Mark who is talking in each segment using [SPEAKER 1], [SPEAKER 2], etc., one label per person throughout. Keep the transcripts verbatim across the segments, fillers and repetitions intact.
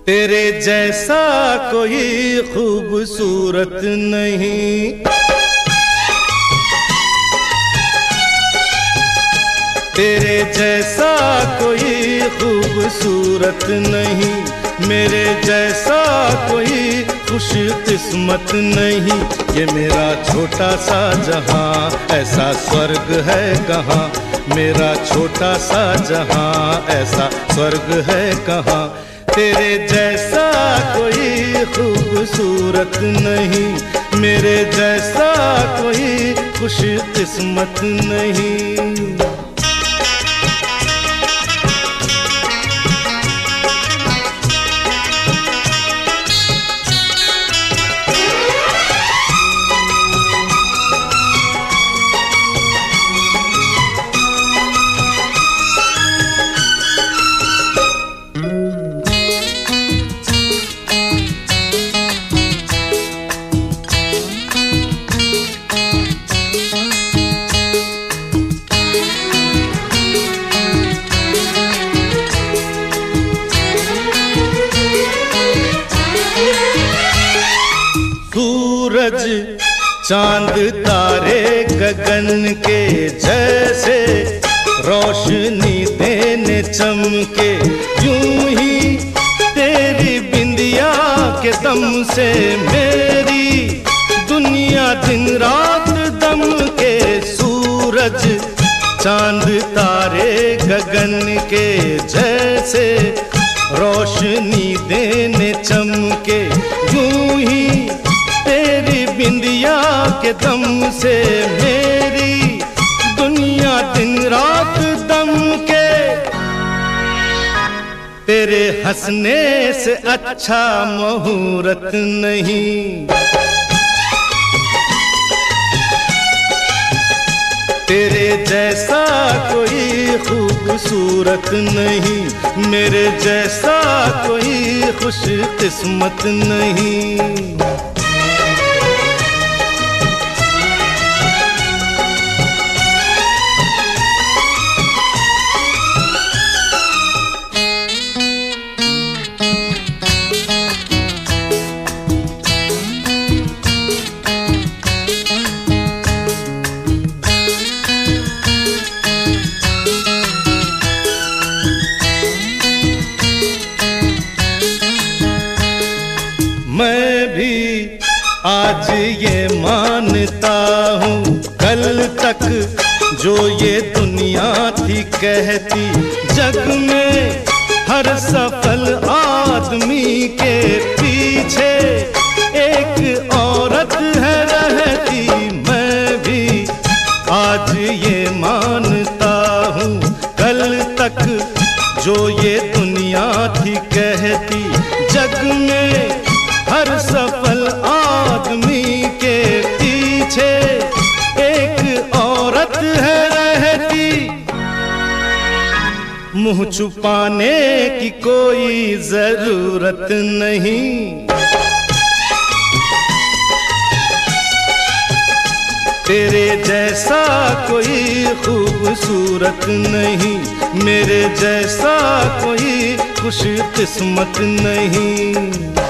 [SPEAKER 1] तेरे जैसा कोई खूबसूरत नहीं, तेरे जैसा कोई खूबसूरत नहीं, मेरे जैसा कोई खुशकिस्मत नहीं। ये मेरा छोटा सा जहां ऐसा स्वर्ग है कहाँ, मेरा छोटा सा जहां ऐसा स्वर्ग है कहाँ। तेरे जैसा कोई खूबसूरत नहीं, मेरे जैसा कोई खुशकिस्मत नहीं। सूरज चांद तारे गगन के जैसे रोशनी देने चमके, यूं ही तेरी बिंदिया के दम से मेरी दुनिया दिन रात दम के। सूरज चांद तारे गगन के जैसे रोशनी देने चमके, यूं ही तेरी बिंदिया के दम से मेरी दुनिया दिन रात दम के। तेरे हंसने से अच्छा मुहूर्त नहीं, तेरे जैसा कोई खूबसूरत नहीं, मेरे जैसा कोई खुशकिस्मत नहीं। मैं भी आज ये मानता हूँ, कल तक जो ये दुनिया थी कहती, जग में हर सफल आदमी के पीछे एक औरत है रहती। मैं भी आज ये मानता हूँ, कल तक जो ये दुनिया थी कहती, जग में हर सफल आदमी के पीछे एक औरत है रहती। मुंह छुपाने की कोई जरूरत नहीं, तेरे जैसा कोई खूबसूरत नहीं, मेरे जैसा कोई खुशकिस्मत नहीं।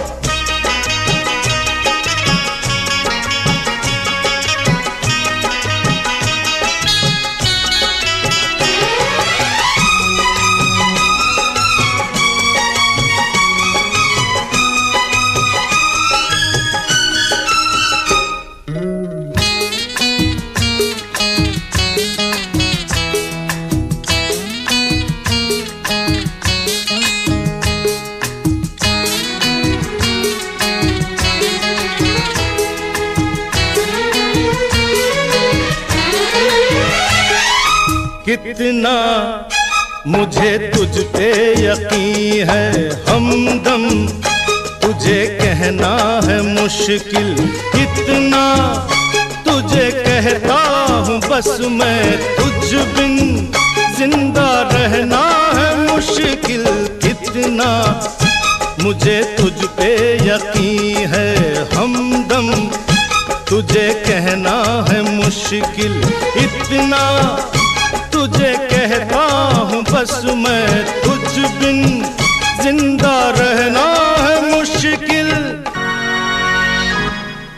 [SPEAKER 1] कितना मुझे तुझ पे यकीन है हमदम, तुझे कहना है मुश्किल, कितना तुझे कहता हूँ बस मैं, तुझ बिन जिंदा रहना है मुश्किल। कितना मुझे तुझ पे यकीन है हमदम, तुझे कहना है मुश्किल, इतना तुझे कहता हूँ बस मैं, तुझ बिन जिंदा रहना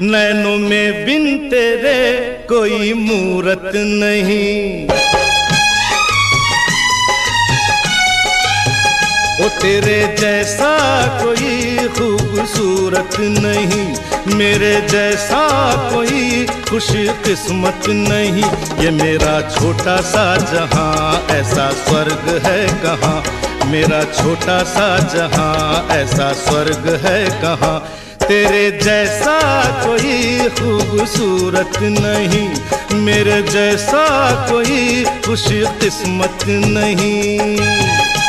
[SPEAKER 1] नैनों में बिन तेरे कोई मूरत नहीं। ओ तेरे जैसा कोई खूबसूरत नहीं, मेरे जैसा कोई खुश किस्मत नहीं। ये मेरा छोटा सा जहां ऐसा स्वर्ग है कहाँ, मेरा छोटा सा जहां ऐसा स्वर्ग है कहाँ। तेरे जैसा कोई खूबसूरत नहीं, मेरे जैसा कोई खुश किस्मत नहीं।